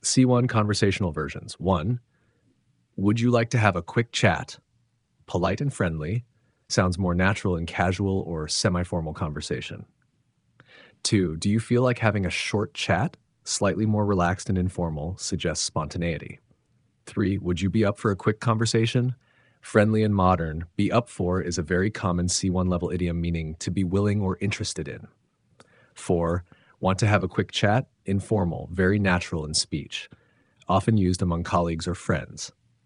C1 conversational versions. 1. Would you like to have a quick chat? Polite and friendly. Sounds more natural in casual or semi formal conversation. 2. Do you feel like having a short chat? Slightly more relaxed and informal, suggests spontaneity. 3. Would you be up for a quick conversation? Friendly and modern. Be up for is a very common C1 level idiom meaning to be willing or interested in. 4. Want to have a quick chat? Informal, very natural in speech, often used among colleagues or friends.